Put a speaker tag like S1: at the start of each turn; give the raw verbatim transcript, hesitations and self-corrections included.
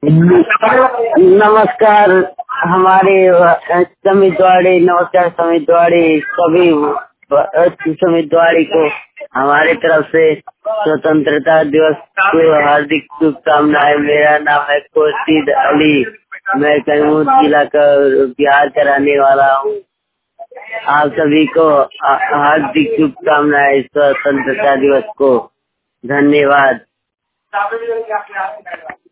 S1: नमस्कार हमारे समित द्वारे नमस्कार समित द्वारे सभी समित द्वारे को हमारे तरफ से स्वतंत्रता दिवस की हार्दिक शुभकामनाएं। मेरा नाम है खुर्शीद अली, मैं कैमूर जिला का बिहार का रहने वाला हूँ। आप सभी को हार्दिक शुभकामनाएं स्वतंत्रता दिवस को। धन्यवाद।